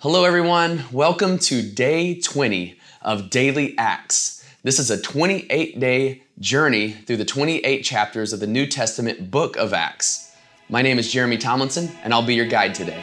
Hello, everyone. Welcome to day 20 of Daily Acts. This is a 28-day journey through the 28 chapters of the New Testament book of Acts. My name is Jeremy Tomlinson, and I'll be your guide today.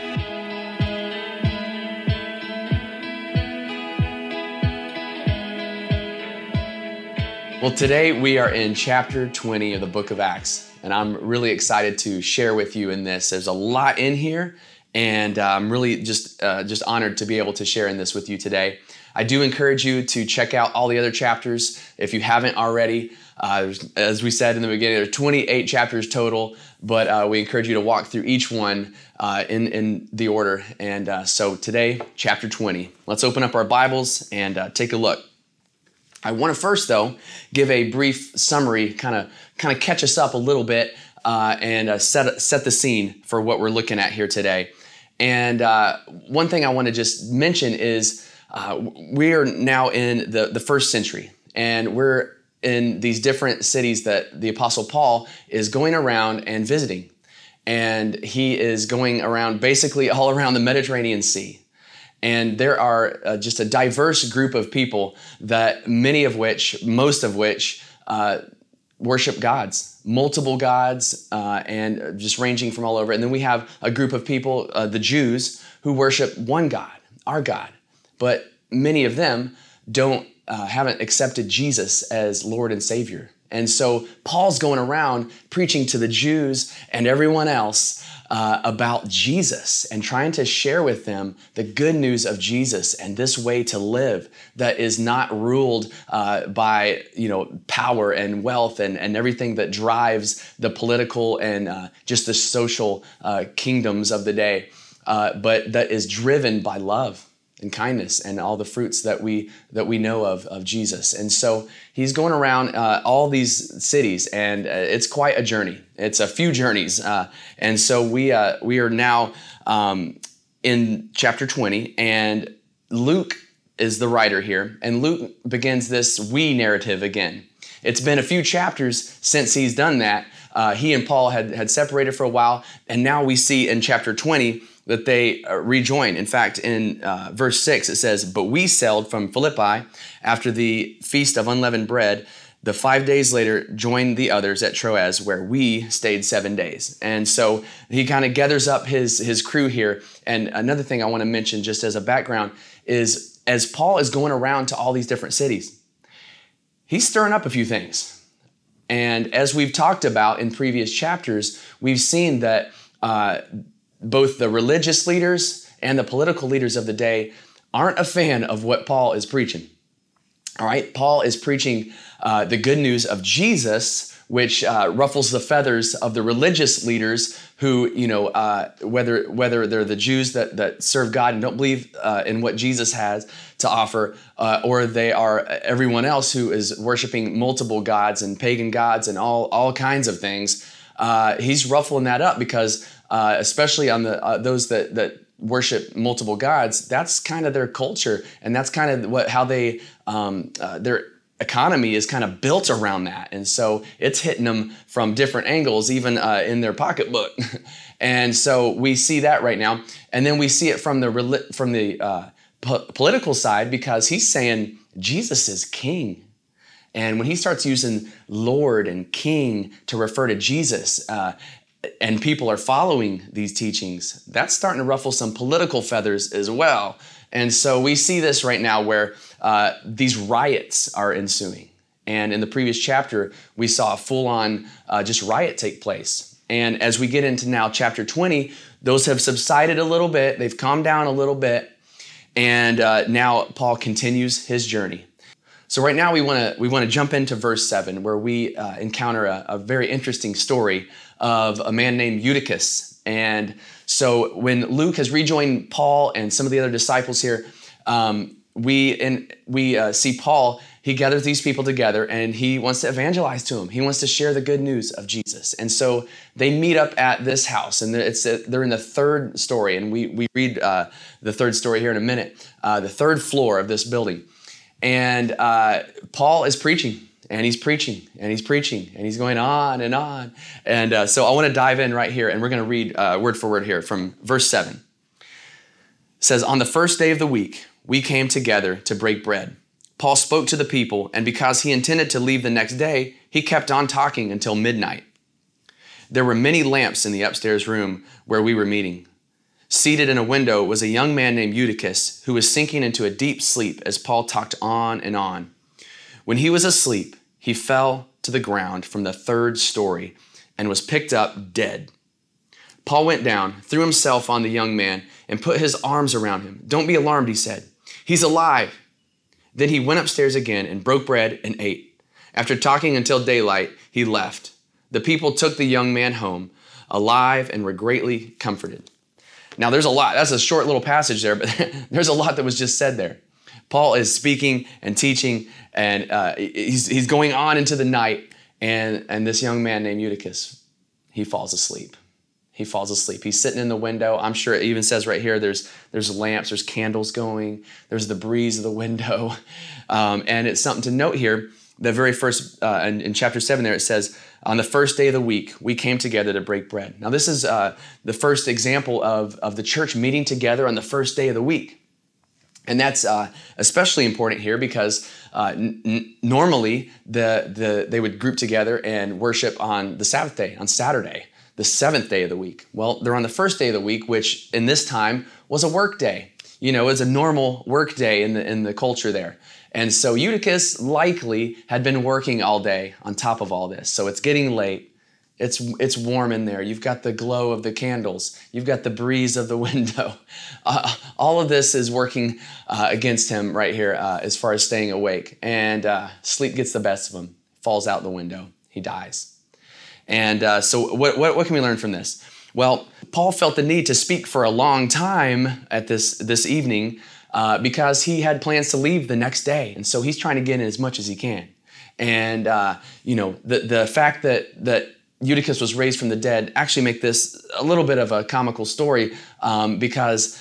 Well, today we are in chapter 20 of the book of Acts, and I'm really excited to share with you in this. There's a lot in here, and I'm really just honored to be able to share in this with you today. I do encourage you to check out all the other chapters if you haven't already. As we said in the beginning, there are 28 chapters total, but we encourage you to walk through each one in the order. And so today, chapter 20. Let's open up our Bibles and take a look. I want to first, though, give a brief summary, kind of catch us up a little bit, and set the scene for what we're looking at here today. And one thing I want to just mention is we are now in the first century, and we're in these different cities that the Apostle Paul is going around and visiting. And he is going around basically all around the Mediterranean Sea. And there are just a diverse group of people that most of which worship gods, multiple gods, and just ranging from all over. And then we have a group of people, the Jews, who worship one God, our God. But many of them haven't accepted Jesus as Lord and Savior. And so Paul's going around preaching to the Jews and everyone else about Jesus and trying to share with them the good news of Jesus and this way to live that is not ruled by power and wealth and everything that drives the political and just the social kingdoms of the day, but that is driven by love and kindness and all the fruits that we know of Jesus. And so he's going around all these cities, and it's quite a journey. It's a few journeys. And so we are now in chapter 20, and Luke is the writer here, and Luke begins this we narrative again. It's been a few chapters since he's done that. He and Paul had separated for a while, and now we see in chapter 20 that they rejoin. In fact, in verse 6, it says, "But we sailed from Philippi after the Feast of Unleavened Bread. The 5 days later joined the others at Troas, where we stayed 7 days." And so he kind of gathers up his crew here. And another thing I want to mention just as a background is as Paul is going around to all these different cities, he's stirring up a few things. And as we've talked about in previous chapters, we've seen that both the religious leaders and the political leaders of the day aren't a fan of what Paul is preaching. All right, Paul is preaching the good news of Jesus, which ruffles the feathers of the religious leaders who, whether they're the Jews that serve God and don't believe in what Jesus has to offer, or they are everyone else who is worshiping multiple gods and pagan gods and all kinds of things. He's ruffling that up because especially on those that worship multiple gods, that's kind of their culture, and that's kind of how they their economy is kind of built around that. And so it's hitting them from different angles, even in their pocketbook. And so we see that right now, and then we see it from the political side, because he's saying Jesus is king. And when he starts using Lord and King to refer to Jesus, and people are following these teachings, that's starting to ruffle some political feathers as well. And so we see this right now where these riots are ensuing. And in the previous chapter, we saw a full-on just riot take place. And as we get into now chapter 20, those have subsided a little bit. They've calmed down a little bit. And now Paul continues his journey. So right now we want to jump into verse 7, where we encounter a very interesting story of a man named Eutychus. And so when Luke has rejoined Paul and some of the other disciples here, we see Paul. He gathers these people together, and he wants to evangelize to them. He wants to share the good news of Jesus. And so they meet up at this house, and they're in the third story. And we read the third story here in a minute, the third floor of this building. And Paul is preaching, and he's preaching, and he's preaching, and he's going on and on. And so I want to dive in right here, and we're going to read word for word here from verse 7. says, on the first day of the week, we came together to break bread. Paul spoke to the people, and because he intended to leave the next day, he kept on talking until midnight. There were many lamps in the upstairs room where we were meeting. Seated in a window was a young man named Eutychus, who was sinking into a deep sleep as Paul talked on and on. When he was asleep, he fell to the ground from the third story and was picked up dead. Paul went down, threw himself on the young man, and put his arms around him. Don't be alarmed, he said. He's alive. Then he went upstairs again and broke bread and ate. After talking until daylight, he left. The people took the young man home, alive, and were greatly comforted. Now, there's a lot. That's a short little passage there, but there's a lot that was just said there. Paul is speaking and teaching, and he's going on into the night, and this young man named Eutychus, he falls asleep. He falls asleep. He's sitting in the window. I'm sure it even says right here, there's lamps, there's candles going, there's the breeze of the window. And it's something to note here. The very first, in chapter 7 there, it says, on the first day of the week, we came together to break bread. Now, this is the first example of the church meeting together on the first day of the week. And that's especially important here because normally they would group together and worship on the Sabbath day, on Saturday, the seventh day of the week. Well, they're on the first day of the week, which in this time was a work day. You know, it's a normal work day in the culture there. And so Eutychus likely had been working all day on top of all this. So it's getting late. It's warm in there. You've got the glow of the candles. You've got the breeze of the window. All of this is working against him right here as far as staying awake. And sleep gets the best of him. Falls out the window. He dies. And so what can we learn from this? Well, Paul felt the need to speak for a long time at this evening because he had plans to leave the next day. And so he's trying to get in as much as he can. And, the fact that Eutychus was raised from the dead actually make this a little bit of a comical story because,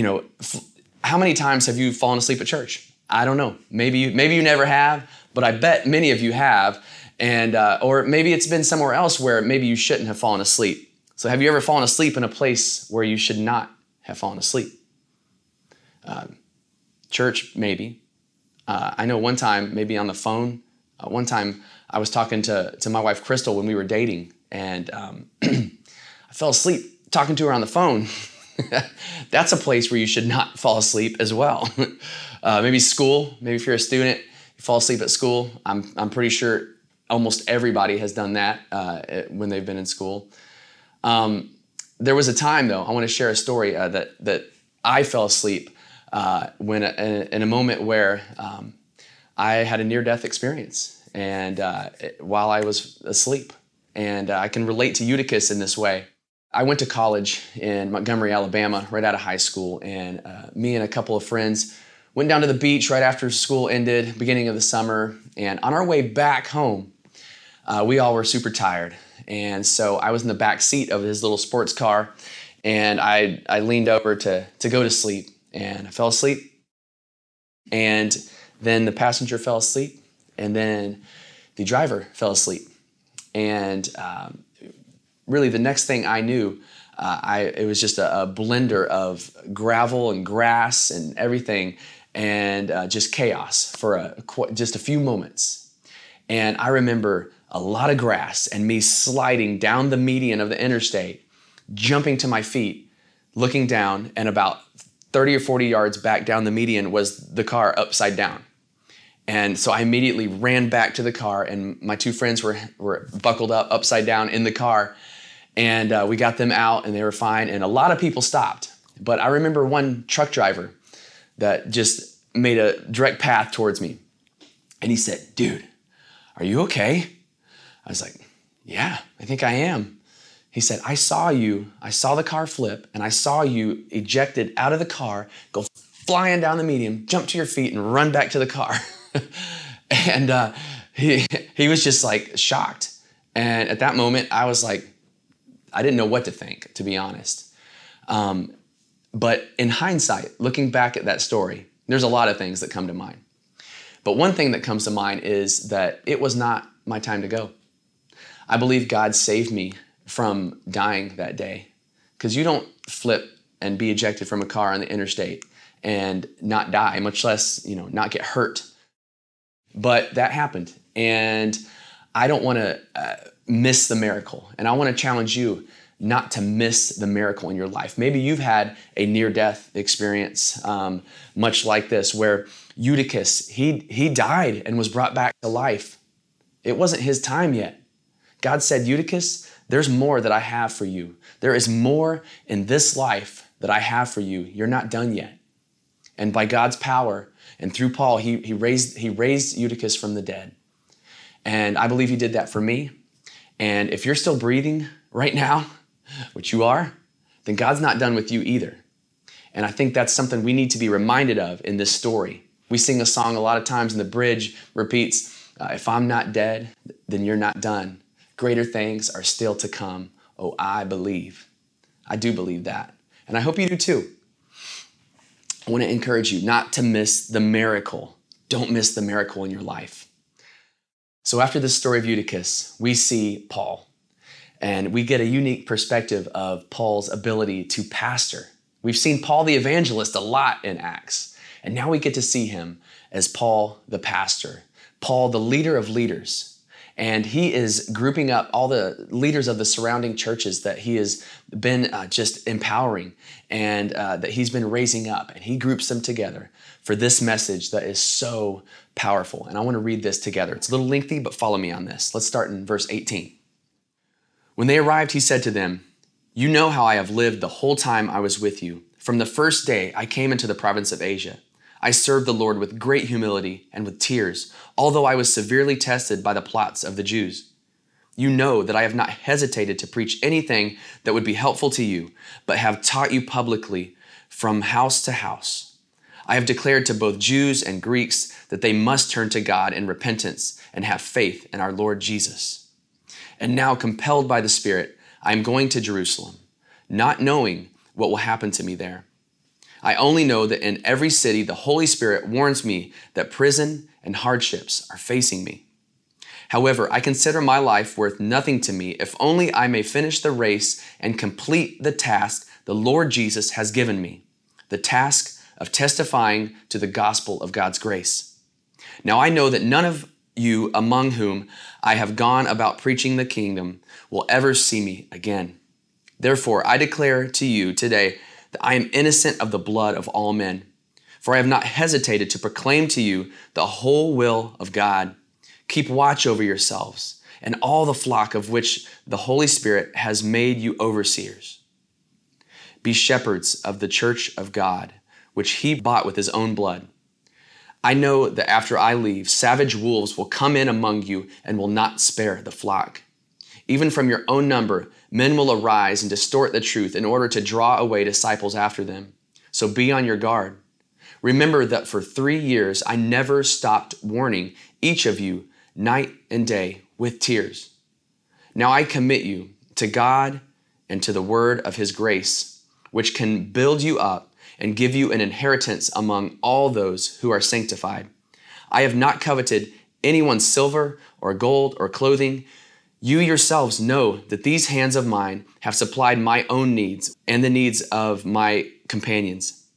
how many times have you fallen asleep at church? I don't know. Maybe you never have, but I bet many of you have. And or maybe it's been somewhere else where maybe you shouldn't have fallen asleep. So have you ever fallen asleep in a place where you should not have fallen asleep? Church, maybe. I know one time, maybe on the phone, one time I was talking to my wife, Crystal, when we were dating, and I fell asleep talking to her on the phone. That's a place where you should not fall asleep as well. Maybe school, maybe if you're a student, you fall asleep at school. I'm pretty sure almost everybody has done that when they've been in school. There was a time, though, I want to share a story that I fell asleep when in a moment where I had a near-death experience, and while I was asleep, and I can relate to Eutychus in this way. I went to college in Montgomery, Alabama, right out of high school, and me and a couple of friends went down to the beach right after school ended, beginning of the summer, and on our way back home, we all were super tired. And so I was in the back seat of his little sports car, and I leaned over to go to sleep, and I fell asleep. And then the passenger fell asleep, and then the driver fell asleep. And really the next thing I knew, it was just a blender of gravel and grass and everything, and just chaos for just a few moments. And I remember a lot of grass and me sliding down the median of the interstate, jumping to my feet, looking down, and about 30 or 40 yards back down the median was the car upside down. And so I immediately ran back to the car, and my two friends were buckled up upside down in the car, and we got them out, and they were fine, and a lot of people stopped. But I remember one truck driver that just made a direct path towards me, and he said, "Dude, are you okay?" I was like, "Yeah, I think I am." He said, I saw the car flip, and I saw you ejected out of the car, go flying down the median, jump to your feet, and run back to the car." And he was just like shocked. And at that moment, I was like, I didn't know what to think, to be honest. But in hindsight, looking back at that story, there's a lot of things that come to mind. But one thing that comes to mind is that it was not my time to go. I believe God saved me from dying that day, because you don't flip and be ejected from a car on the interstate and not die, much less, not get hurt. But that happened. And I don't want to miss the miracle. And I want to challenge you not to miss the miracle in your life. Maybe you've had a near-death experience, much like this, where Eutychus, he died and was brought back to life. It wasn't his time yet. God said, Eutychus, there's more that I have for you. There is more in this life that I have for you. You're not done yet. And by God's power and through Paul, he raised Eutychus from the dead. And I believe he did that for me. And if you're still breathing right now, which you are, then God's not done with you either. And I think that's something we need to be reminded of in this story. We sing a song a lot of times, and the bridge repeats, if I'm not dead, then you're not done. Greater things are still to come. Oh, I believe. I do believe that. And I hope you do too. I want to encourage you not to miss the miracle. Don't miss the miracle in your life. So after this story of Eutychus, we see Paul. And we get a unique perspective of Paul's ability to pastor. We've seen Paul the evangelist a lot in Acts. And now we get to see him as Paul the pastor. Paul the leader of leaders. And he is grouping up all the leaders of the surrounding churches that he has been just empowering and that he's been raising up. And he groups them together for this message that is so powerful. And I want to read this together. It's a little lengthy, but follow me on this. Let's start in verse 18. When they arrived, he said to them, "You know how I have lived the whole time I was with you. From the first day I came into the province of Asia. I served the Lord with great humility and with tears, although I was severely tested by the plots of the Jews. You know that I have not hesitated to preach anything that would be helpful to you, but have taught you publicly from house to house. I have declared to both Jews and Greeks that they must turn to God in repentance and have faith in our Lord Jesus. And now, compelled by the Spirit, I am going to Jerusalem, not knowing what will happen to me there. I only know that in every city the Holy Spirit warns me that prison and hardships are facing me. However, I consider my life worth nothing to me if only I may finish the race and complete the task the Lord Jesus has given me, the task of testifying to the gospel of God's grace. Now I know that none of you among whom I have gone about preaching the kingdom will ever see me again. Therefore, I declare to you today that I am innocent of the blood of all men. For I have not hesitated to proclaim to you the whole will of God. Keep watch over yourselves and all the flock of which the Holy Spirit has made you overseers. Be shepherds of the church of God, which he bought with his own blood. I know that after I leave, savage wolves will come in among you and will not spare the flock. Even from your own number, men will arise and distort the truth in order to draw away disciples after them. So be on your guard. Remember that for 3 years I never stopped warning each of you night and day with tears. Now I commit you to God and to the word of his grace, which can build you up and give you an inheritance among all those who are sanctified. I have not coveted anyone's silver or gold or clothing. You yourselves know that these hands of mine have supplied my own needs and the needs of my companions.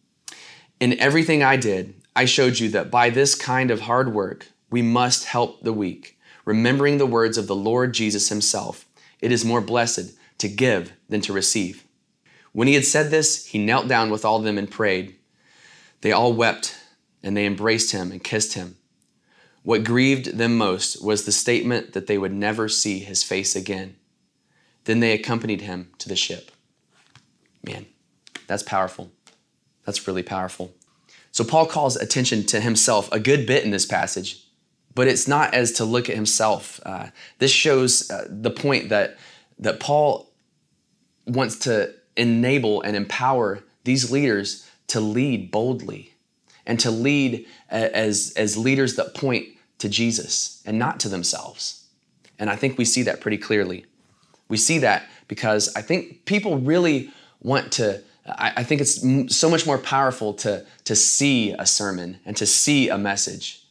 In everything I did, I showed you that by this kind of hard work, we must help the weak, remembering the words of the Lord Jesus himself. It is more blessed to give than to receive. When he had said this, he knelt down with all of them and prayed. They all wept, and they embraced him and kissed him. What grieved them most was the statement that they would never see his face again. Then they accompanied him to the ship. Man, that's powerful. That's really powerful. So Paul calls attention to himself a good bit in this passage, but it's not as to look at himself. This shows the point that Paul wants to enable and empower these leaders to lead boldly and to lead as leaders that point to Jesus and not to themselves. And I think we see that pretty clearly. We see that because I think people really want to, I think it's so much more powerful to see a sermon and to see a message,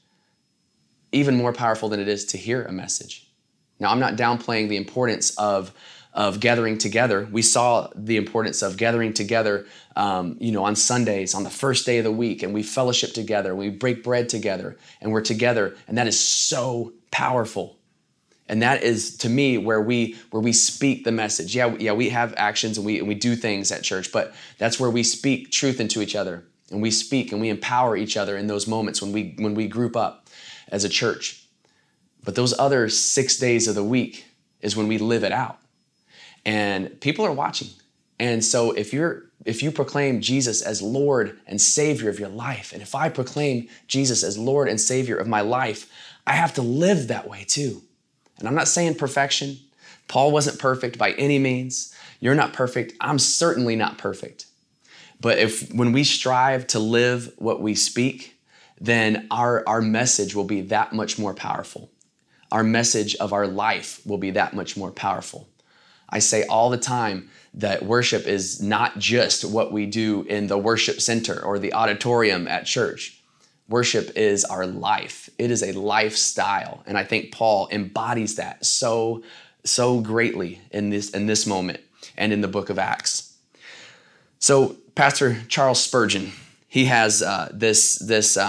even more powerful than it is to hear a message. Now, I'm not downplaying the importance of of gathering together. We saw the importance of gathering together, on Sundays, on the first day of the week, and we fellowship together, we break bread together, and we're together, and that is so powerful. And that is, to me, where we speak the message. Yeah, we have actions and we do things at church, but that's where we speak truth into each other, and we speak and we empower each other in those moments when we group up as a church. But those other 6 days of the week is when we live it out, and people are watching. And so if you proclaim Jesus as Lord and Savior of your life, and if I proclaim Jesus as Lord and Savior of my life, I have to live that way too. And I'm not saying perfection. Paul wasn't perfect by any means. You're not perfect. I'm certainly not perfect. But when we strive to live what we speak, then our message will be that much more powerful. Our message of our life will be that much more powerful. I say all the time that worship is not just what we do in the worship center or the auditorium at church. Worship is our life. It is a lifestyle. And I think Paul embodies that so greatly in this moment and in the book of Acts. So Pastor Charles Spurgeon, he has this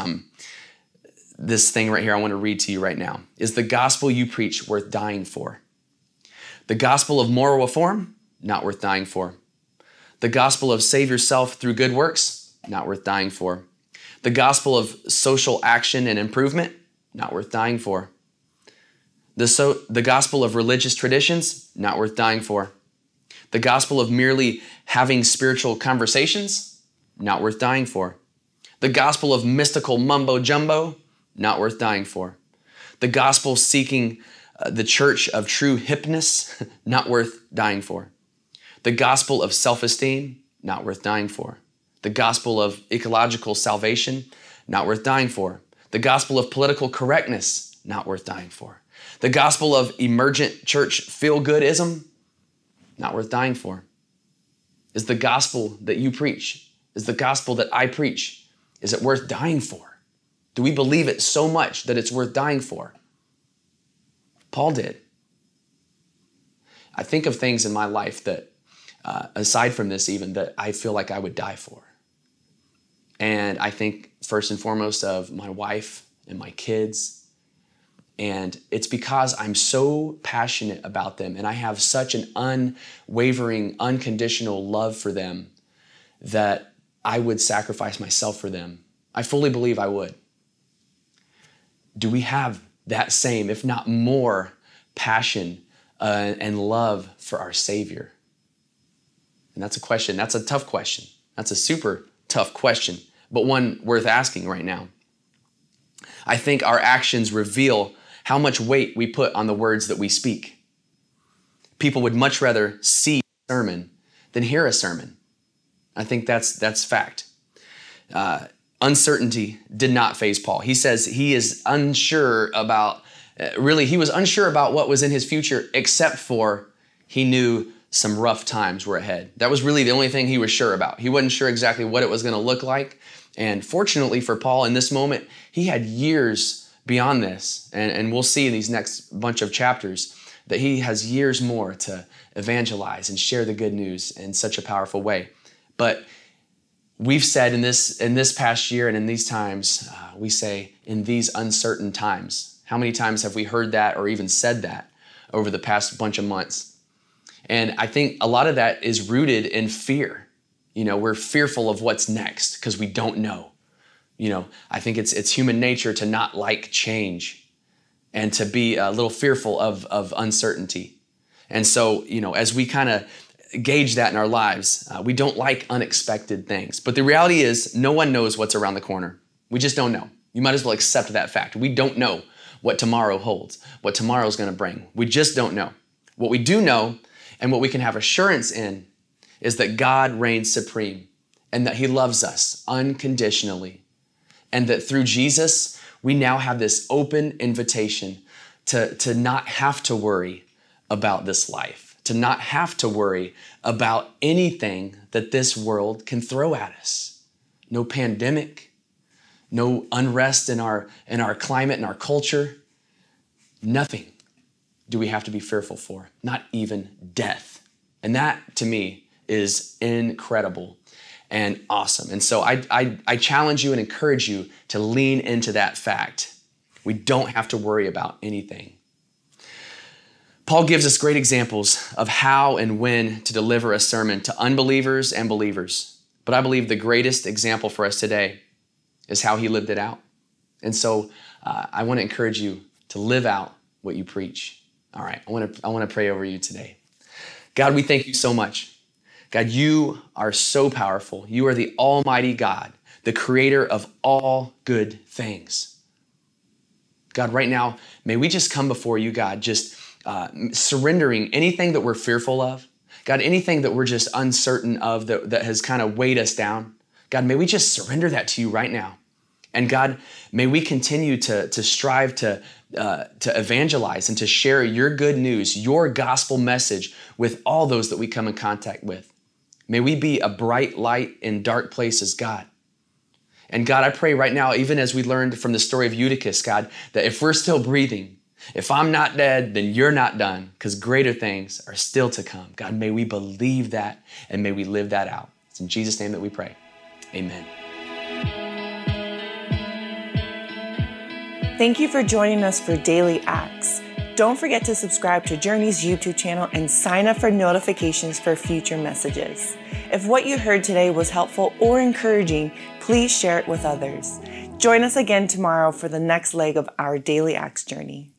thing right here I want to read to you right now. Is the gospel you preach worth dying for? The gospel of moral reform, not worth dying for. The gospel of save yourself through good works, not worth dying for. The gospel of social action and improvement, not worth dying for. The gospel of religious traditions, not worth dying for. The gospel of merely having spiritual conversations, not worth dying for. The gospel of mystical mumbo jumbo, not worth dying for. The gospel seeking the church of true hipness, not worth dying for. The gospel of self-esteem, not worth dying for. The gospel of ecological salvation, not worth dying for. The gospel of political correctness, not worth dying for. The gospel of emergent church feel-goodism, not worth dying for. Is the gospel that you preach, is the gospel that I preach, is it worth dying for? Do we believe it so much that it's worth dying for? Paul did. I think of things in my life that, aside from this even, that I feel like I would die for. And I think first and foremost of my wife and my kids. And it's because I'm so passionate about them and I have such an unwavering, unconditional love for them that I would sacrifice myself for them. I fully believe I would. Do we have that same, if not more, passion and love for our Savior? And that's a question. That's a tough question. That's a super tough question, but one worth asking right now. I think our actions reveal how much weight we put on the words that we speak. People would much rather see a sermon than hear a sermon. I think that's fact. Uncertainty did not faze Paul. He says he is unsure about, he was unsure about what was in his future, except for he knew some rough times were ahead. That was really the only thing he was sure about. He wasn't sure exactly what it was going to look like. And fortunately for Paul in this moment, he had years beyond this. And we'll see in these next bunch of chapters that he has years more to evangelize and share the good news in such a powerful way. But we've said in this past year and in these times, we say in these uncertain times. How many times have we heard that or even said that over the past bunch of months? And I think a lot of that is rooted in fear. We're fearful of what's next because we don't know. I think it's human nature to not like change and to be a little fearful of uncertainty. And so, as we kind of gauge that in our lives, we don't like unexpected things. But the reality is no one knows what's around the corner. We just don't know. You might as well accept that fact. We don't know what tomorrow holds, what tomorrow's going to bring. We just don't know. What we do know and what we can have assurance in is that God reigns supreme and that he loves us unconditionally. And that through Jesus, we now have this open invitation to not have to worry about this life, to not have to worry about anything that this world can throw at us. No pandemic, no unrest in our climate and our culture, nothing. do we have to be fearful for? Not even death. And that, to me, is incredible and awesome. And so I challenge you and encourage you to lean into that fact. We don't have to worry about anything. Paul gives us great examples of how and when to deliver a sermon to unbelievers and believers. But I believe the greatest example for us today is how he lived it out. And so I want to encourage you to live out what you preach. All right, I want to pray over you today. God, we thank you so much. God, you are so powerful. You are the Almighty God, the creator of all good things. God, right now, may we just come before you, God, just surrendering anything that we're fearful of. God, anything that we're just uncertain of that has kind of weighed us down. God, may we just surrender that to you right now. And God, may we continue to strive to evangelize and to share your good news, your gospel message with all those that we come in contact with. May we be a bright light in dark places, God. And God, I pray right now, even as we learned from the story of Eutychus, God, that if we're still breathing, if I'm not dead, then you're not done, because greater things are still to come. God, may we believe that and may we live that out. It's in Jesus' name that we pray. Amen. Thank you for joining us for Daily Acts. Don't forget to subscribe to Journey's YouTube channel and sign up for notifications for future messages. If what you heard today was helpful or encouraging, please share it with others. Join us again tomorrow for the next leg of our Daily Acts journey.